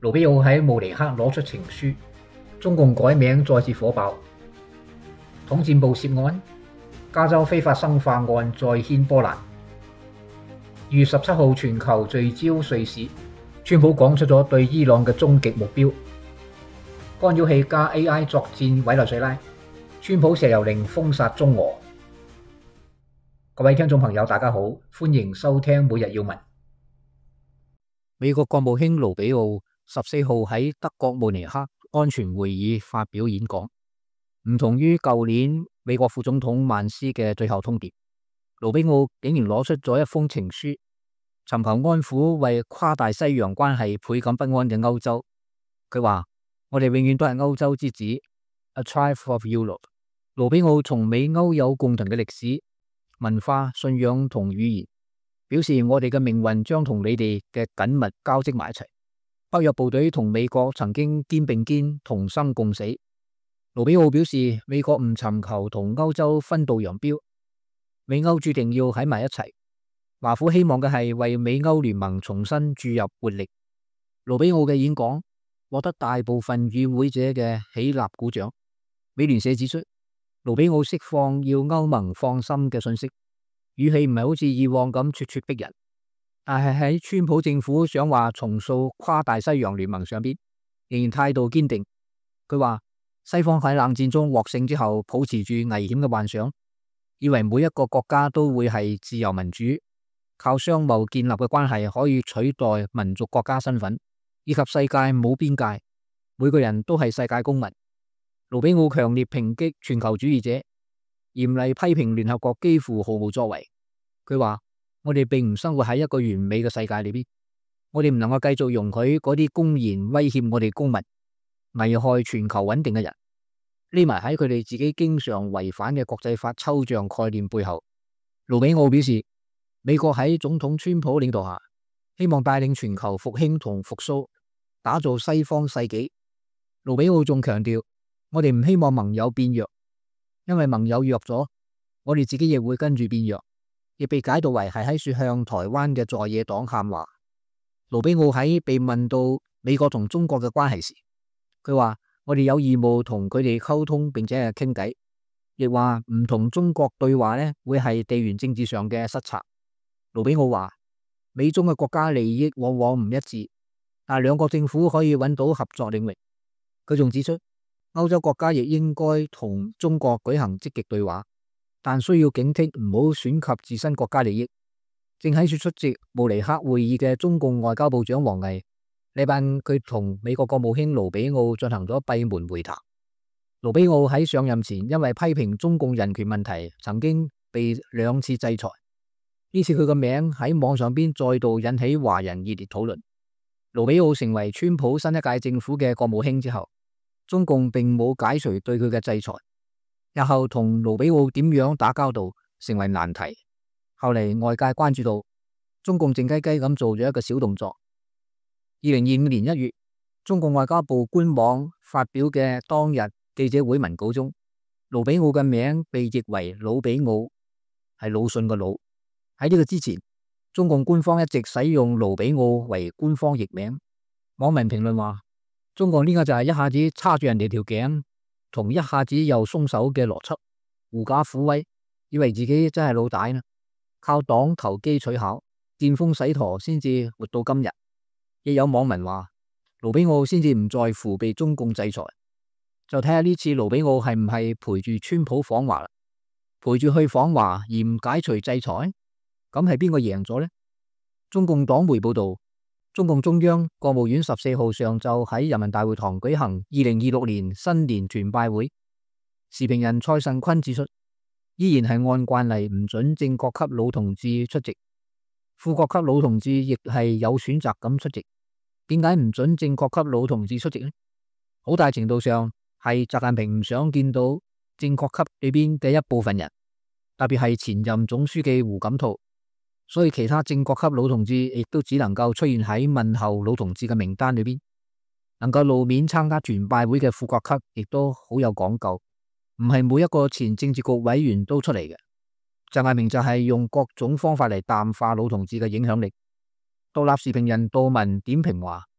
盧比奧喺慕尼黑攞出情書，中共改名再次火爆，統戰部涉案，加州非法生化案再掀波瀾。2月17號全球聚焦瑞士，川普講出咗對伊朗嘅終極目標，干擾器加 AI 作戰委內瑞拉，川普石油令封殺中俄。各位聽眾朋友大家好，歡迎收聽每日要聞。 美國國務卿盧比奧14號喺德國慕尼黑安全會議發表演講，唔同於舊年美國副總統曼斯嘅最後通牒，盧比奧竟然攞出咗一封情書，尋求安撫為跨大西洋關係倍感不安嘅歐洲。佢話：我哋永遠都係歐洲之子 ，A Triumph of Europe。盧比奧從美歐有共同嘅歷史、文化、信仰同語言，表示我哋嘅命運將同你哋嘅緊密交織埋一齊。北約部隊同美國曾經肩並肩同生共死。盧比奧表示，美國唔尋求同歐洲分道揚鑣，美歐注定要喺埋一齊。華府希望嘅係為美歐聯盟重新注入活力。盧比奧嘅演講獲得大部分與會者嘅起立鼓掌。美聯社指出，盧比奧釋放要歐盟放心嘅信息，語氣唔係好似以往咁咄咄逼人，但係喺川普政府想話重塑跨大西洋聯盟上邊，仍然態度堅定。佢話西方喺冷戰中獲勝之後，抱持住危險嘅幻想，以為每一個國家都會係自由民主，靠商貿建立嘅關係可以取代民族國家身份，以及世界冇邊界，每個人都係世界公民。盧比奧強烈抨擊全球主義者，嚴厲批評聯合國幾乎毫無作為。佢話：我哋並唔生活喺一個完美嘅世界裏邊，我哋唔能夠繼續容許嗰啲公然威脅我哋公民、危害全球穩定嘅人，匿埋喺佢哋自己經常違反嘅國際法抽象概念背後。盧比奧表示，美國喺總統川普領導下，希望帶領全球復興同復甦，打造西方世紀。盧比奧仲強調，我哋唔希望盟友變弱，因為盟友弱咗，我哋自己亦會跟住變弱，亦被解讀為係喺說向台灣嘅在野黨喊話。盧比奧喺被問到美國同中國嘅關係時，佢話：我哋有義務同佢哋溝通並且係傾偈，亦話唔同中國對話呢會係地緣政治上嘅失策。盧比奧話：美中嘅國家利益往往唔一致，但兩國政府可以揾到合作領域。佢仲指出，歐洲國家亦應該同中國舉行積極對話，但需要警惕唔好損及自身國家利益。正喺處出席慕尼黑會議嘅中共外交部長王毅，禮拜五佢同美國國務卿盧比奧進行咗閉門會談。盧比奧喺上任前因為批評中共人權問題，曾經被2次制裁。呢次佢個名喺網上邊再度引起華人熱烈討論。盧比奧成為川普新一屆政府嘅國務卿之後，中共並冇解除對佢嘅制裁，日後同盧比奧點樣打交道成為難題。後嚟外界關注到，中共靜雞雞咁做咗一個小動作。2025年1月，中共外交部官網發表嘅當日記者會文稿中，盧比奧嘅名被譯為魯比奧，係魯迅嘅魯。喺呢個之前，中共官方一直使用盧比奧為官方譯名。網民評論話：中共呢個就係一下子叉住人哋條頸，同一下子又鬆手嘅邏輯，狐假虎威，以為自己真係老大呢，靠黨投機取巧，見風使舵先至活到今日。亦有網民話：盧比奧先至唔在乎被中共制裁，就睇下呢次盧比奧係唔係陪住川普訪華啦？陪住去訪華而唔解除制裁，咁係邊個贏咗呢？中共黨媒報道，中共中央、國務院14號上晝喺人民大會堂舉行2026年新年團拜會。時評人蔡慎坤指出，依然係按慣例唔准正國級老同志出席，副國級老同志亦係有選擇咁出席。點解唔准正國級老同志出席呢？好大程度上係習近平唔想見到正國級裏邊嘅一部分人，特別係前任總書記胡錦濤，所以其他正國級老同志亦都只能夠出現喺問候老同志嘅名單裏邊。能夠露面參加團拜會嘅副國級亦都好有講究，唔係每一個前政治局委員都出嚟嘅。習近平就係用各種方法嚟淡化老同志嘅影響力。獨立時評人杜文點評話：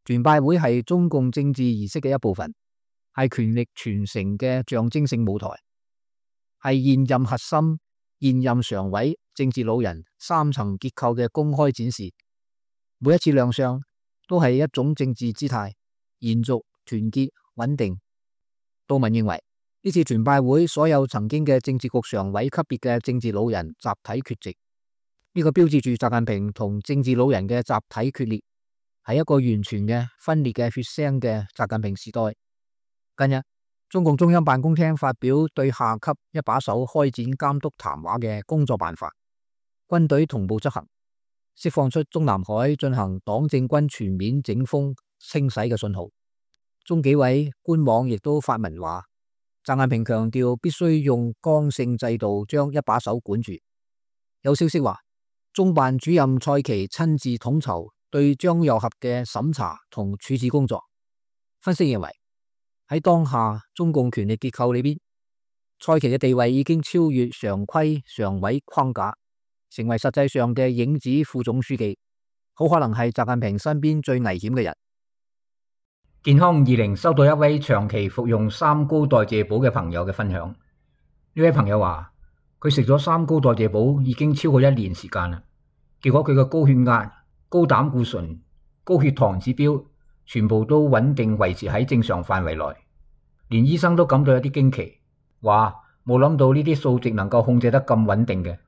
團拜會係中共政治儀式嘅一部分，係權力傳承嘅象徵性舞台，係現任核心、現任常委、政治老人三層結構嘅公開展示。每一次亮相都係一種政治姿態，延續、團結、穩定。杜文認為，呢次團拜會所有曾經嘅政治局常委級別嘅政治老人集體缺席，呢個標誌住習近平同政治老人嘅集體決裂，係一個完全嘅分裂嘅血腥嘅習近平時代。近日，中共中央辦公廳發表對下級一把手開展監督談話嘅工作辦法，軍隊同步執行，釋放出中南海進行黨政軍全面整風清洗嘅信號。中紀委官網亦都發文話，習近平強調必須用剛性制度將一把手管住。有消息話，中辦主任蔡奇親自統籌對張又俠嘅審查同處置工作。分析認為，喺當下中共權力結構裏邊，蔡奇嘅地位已經超越常規常委框架，成為實際上嘅影子副總書記，好可能係習近平身邊最危險嘅人。 健康20收到一位長期服用三高代謝補嘅朋友嘅分享。呢位朋友話，佢食咗三高代謝補已經超過1年時間啦，結果佢嘅高血壓、高膽固醇、高血糖指標全部都穩定維持喺正常範圍內，連醫生都感到有啲驚奇，話冇諗到呢啲數值能夠控制得咁穩定嘅。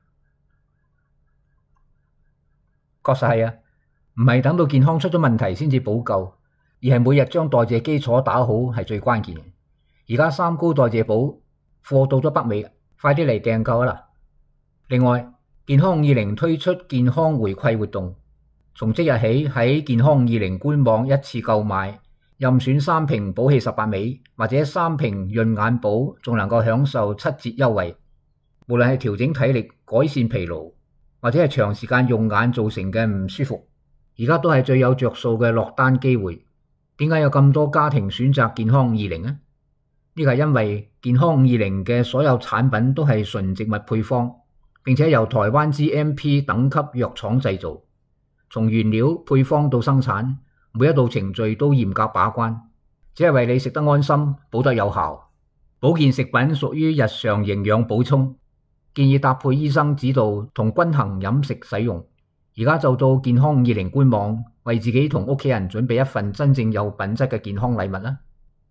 確實係啊，唔係等到健康出咗問題先至補救，而係每日將代謝基礎打好係最關鍵嘅。而家三高代謝補貨到咗北美，快啲嚟訂購啦！另外，健康20推出健康回饋活動，從即日起喺健康20官網一次購買，任選3瓶補氣18味或者3瓶潤眼寶，仲能夠享受7折優惠。無論係調整體力、改善疲勞，或者係長時間用眼造成嘅唔舒服，而家都係最有着數嘅落單機會。點解有咁多家庭選擇健康20呢？呢個係因為健康20嘅所有產品都係純植物配方，並且由台灣 GMP 等級藥廠製造，從原料配方到生產，每一道程序都嚴格把關，只係為你食得安心、補得有效。保健食品屬於日常營養補充，建議搭配醫生指導同均衡飲食使用。而家就到健康20官網，為自己同屋企人準備一份真正有品質嘅健康禮物啦！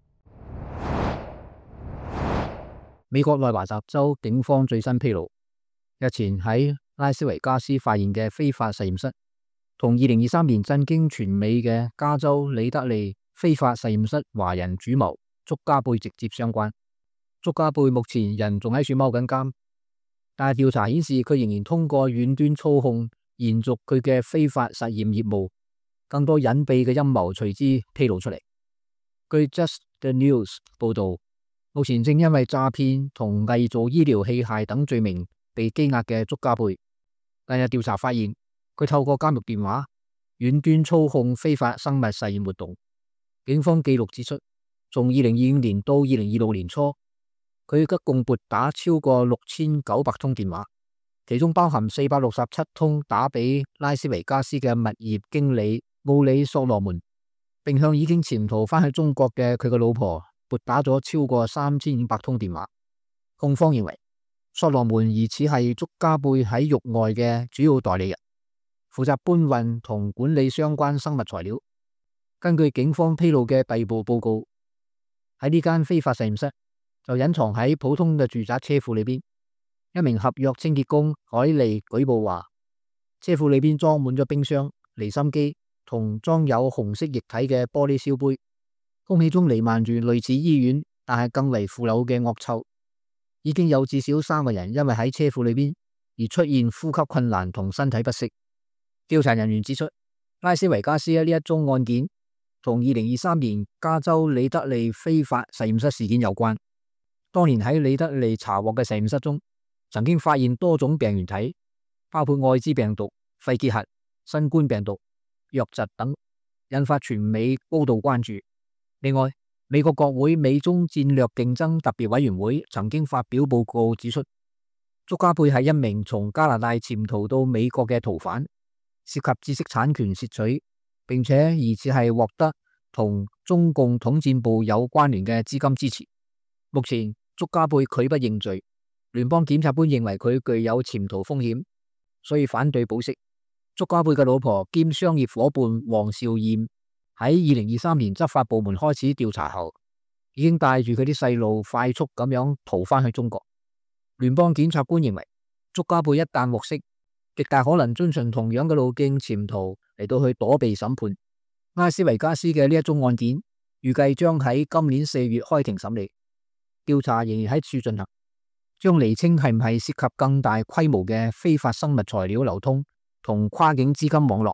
美國內華達州警方最新披露，日前喺拉斯維加斯發現嘅非法實驗室，同2023年震驚全美嘅加州里德利非法實驗室華人主謀祝家貝直接相關。祝家貝目前人仲喺處踎緊監，但係調查顯示佢仍然通過遠端操控延續佢嘅非法實驗業務，更多隱秘嘅陰謀隨之披露出嚟。據 Just the News 報道，目前正因為詐騙同偽造醫療器械等罪名被羈押嘅祝家貝，近日調查發現佢透過監獄電話遠端操控非法生物實驗活動。警方記錄指出，從2025年到2026年初，佢一共撥打超過6900通電話，其中包含467通打俾拉斯維加斯嘅物業經理奧里索羅門，並向已經潛逃返去中國嘅佢嘅老婆撥打咗超過3500通電話。控方認為，索羅門疑似係祝家貝喺獄外嘅主要代理人，負責搬運同管理相關生物材料。根據警方披露嘅第二部報告，喺呢間非法實驗室就隱藏喺普通嘅住宅車庫裏邊。一名合約清潔工海利舉報話，車庫裏邊裝滿咗冰箱、離心機同裝有紅色液體嘅玻璃燒杯，空氣中彌漫住類似醫院但係更為腐朽嘅惡臭。已經有至少3個人因為喺車庫裏邊而出現呼吸困難同身體不適。調查人員指出，拉斯維加斯呢一宗案件同2023年加州里德利非法實驗室事件有關。當年喺里德利查獲嘅實驗室中，曾經發現多種病原體，包括愛滋病毒、肺結核、新冠病毒、瘧疾等，引發全美高度關注。另外，美國國會美中戰略競爭特別委員會曾經發表報告指出，祝家貝係一名從加拿大潛逃到美國嘅逃犯，涉及知識產權竊取、 並且疑似係獲得同中共統戰部有關聯嘅資金支持。目前祝家貝拒不認罪，聯邦檢察官認為佢具有潛逃風險，所以反對保釋。祝家貝嘅老婆兼商業夥伴黃兆艷喺2023年執法部門開始調查後，已經帶住佢啲細路快速咁樣逃返去中國。聯邦檢察官認為，祝家貝一旦獲釋，極大可能遵循同樣嘅路徑潛逃嚟到去躲避審判。拉斯維加斯嘅呢一宗案件預計將喺今年4月開庭審理，調查仍然喺處進行，將釐清係唔係涉及更大規模嘅非法生物材料流通同跨境資金網絡。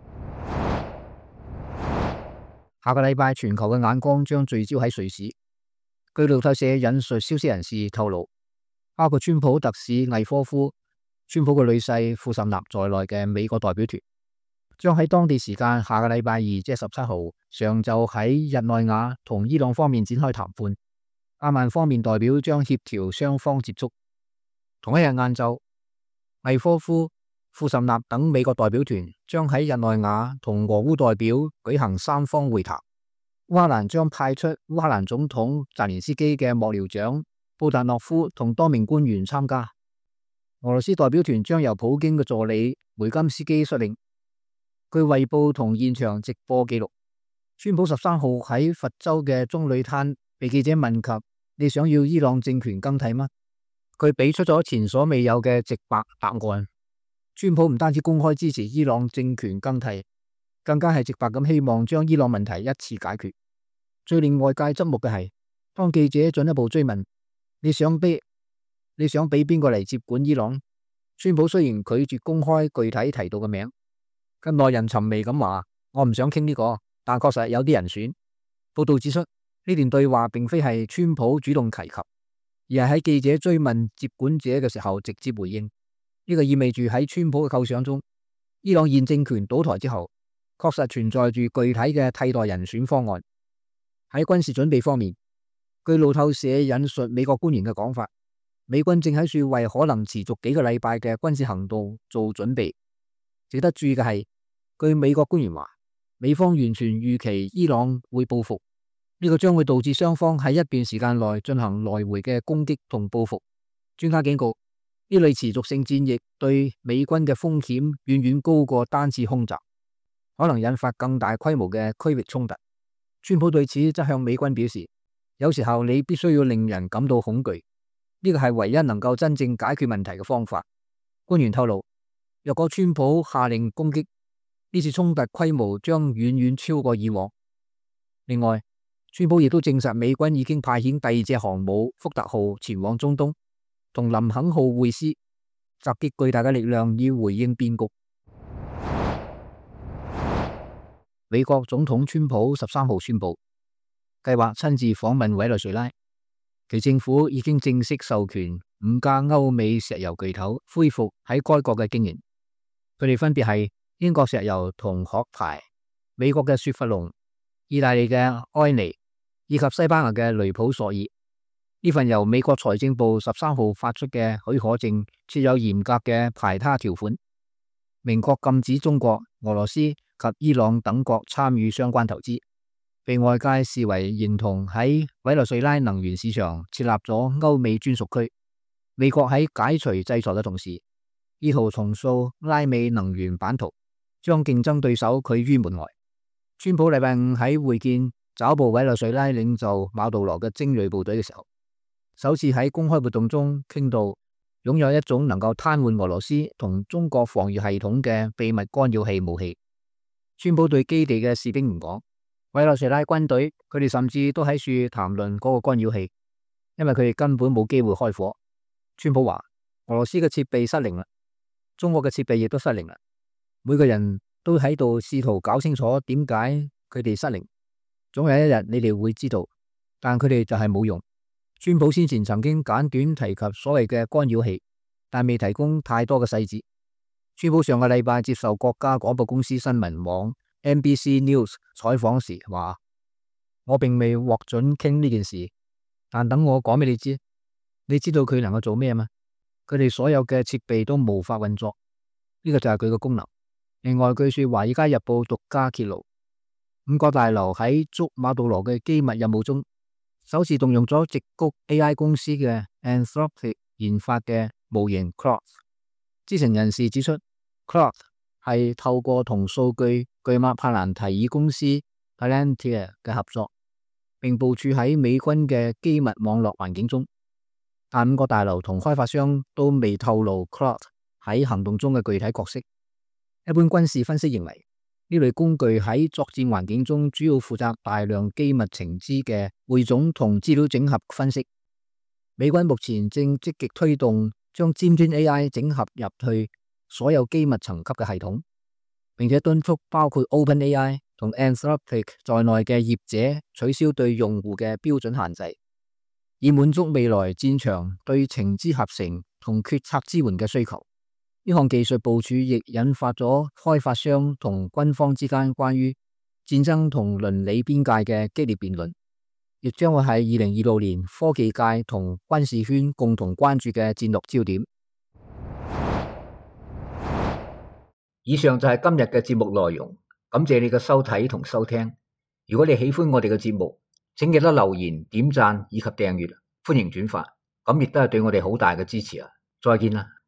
下個禮拜全球嘅眼光將聚焦喺瑞士。據路透社引述消息人士透露，包括川普特使魏科夫、川普嘅女婿庫什納在內嘅美國代表團，將喺當地時間下個禮拜二，即係17號上晝喺日內瓦同伊朗方面展開談判。阿曼方面代表將協調雙方接觸。同一日晏晝，魏科夫、庫什納等美國代表團將喺日內瓦同俄烏代表舉行三方會談。烏克蘭將派出烏克蘭總統澤連斯基嘅幕僚長布達諾夫同多名官員參加。俄羅斯代表團將由普京嘅助理梅金斯基率領。據衛報同現場直播記錄，川普13號喺佛州嘅棕櫚灘被記者問及：你想要伊朗政權更替嗎？佢俾出咗前所未有嘅直白答案。川普唔單止公開支持伊朗政權更替，更加係直白咁希望將伊朗問題一次解決。最令外界側目嘅係，當記者進一步追問：你想俾邊個嚟接管伊朗？川普雖然拒絕公開具體提到嘅名，咁耐人尋味咁話：我唔想傾呢個，但確實有啲人選。報道指出，呢段對話並非係川普主動提及，而係喺記者追問接管者嘅時候直接回應。呢個意味住喺川普嘅構想中，伊朗現政權倒台之後，確實存在住具體嘅替代人選方案。喺軍事準備方面，據路透社引述美國官員嘅講法，美軍正喺處為可能持續幾個禮拜嘅軍事行動做準備。值得注意嘅係，據美國官員話，美方完全預期伊朗會報復，呢個將會導致雙方喺一段時間內進行來回嘅攻擊同報復。專家警告，呢類持續性戰役對美軍嘅風險遠遠高過單次空襲，可能引發更大規模嘅區域衝突。川普對此則向美軍表示，有時候你必須要令人感到恐懼，呢個係唯一能夠真正解決問題嘅方法。官員透露，若果川普下令攻擊，呢次衝突規模將遠遠超過以往。另外，川普亦都證實美軍已經派遣第二隻航母福特號前往中東，同林肯號會師，集結巨大嘅力量以回應變局。美國總統川普13號宣布，計劃親自訪問委內瑞拉，其政府已經正式授權5家歐美石油巨頭恢復喺該國嘅經營。佢哋分別係英國石油同殼牌、美國嘅雪佛龍、意大利嘅埃尼以及西班牙嘅雷普索爾。呢份由美國財政部13號發出嘅許可證設有嚴格嘅排他條款，明確禁止中國、俄羅斯及伊朗等國參與相關投資，被外界視為認同喺委內瑞拉能源市場設立咗歐美專屬區。美國喺解除制裁嘅同時，意圖重塑拉美能源版圖，將競爭對手拒於門外。川普禮拜五喺會見抓捕委內瑞拉領袖馬杜羅嘅精銳部隊嘅時候，首次喺公開活動中傾到擁有一種能夠癱瘓俄羅斯同中國防禦系統嘅秘密干擾器武器。川普對基地嘅士兵唔講，委內瑞拉軍隊佢哋甚至都喺處談論嗰個干擾器，因為佢哋根本冇機會開火。川普話俄羅斯嘅設備失靈啦，中國嘅設備亦都失靈啦，每個人都喺度試圖搞清楚點解佢哋失靈，總有一日你哋會知道，但佢哋就係冇用。川普先前曾經簡短提及所謂嘅干擾器，但未提供太多嘅細節。川普上個禮拜接受國家廣播公司新聞網 NBC News 採訪時話：我並未獲准傾呢件事，但等我講俾你知，你知道佢能夠做咩嗎？佢哋所有嘅設備都無法運作，呢個就係佢嘅功能。 另外，據說《華爾街日報》獨家揭露，五角大樓喺捉馬杜羅嘅機密任務中，首次動用咗矽谷 AI 公司嘅 Anthropic 研發嘅模型 Claude。知情人士指出，Claude 係透過同數據巨擘帕蘭提爾公司 Palantir 嘅合作，並部署喺美軍嘅機密網絡環境中。但五角大樓同開發商都未透露 Claude 喺行動中嘅具體角色。一般軍事分析認為，呢類工具喺作戰環境中主要負責大量機密情資嘅匯總同資料整合分析。美軍目前正積極推動將尖端 AI 整合入去所有機密層級嘅系統，並且敦促包括 OpenAI 同 Anthropic 在內嘅業者取消對用戶嘅標準限制，以滿足未來戰場對情資合成同決策支援嘅需求。呢項技術部署亦引發咗開發商同軍方之間關於戰爭同倫理邊界嘅激烈辯論，亦將會喺2026年科技界同軍事圈共同關注嘅戰略焦點。 以上就係今日嘅節目內容，感謝你嘅收睇同收聽。如果你喜歡我哋嘅節目，請記得留言、點讚以及訂閱，歡迎轉發，咁亦都係對我哋好大嘅支持啊！再見啦！